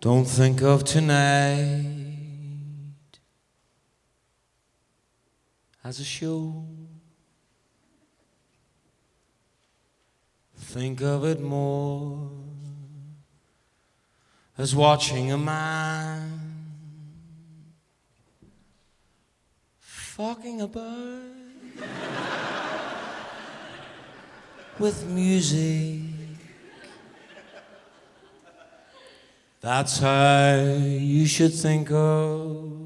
Don't think of tonight as a show. Think of it more as watching a man fucking a bird with music. That's how you should think of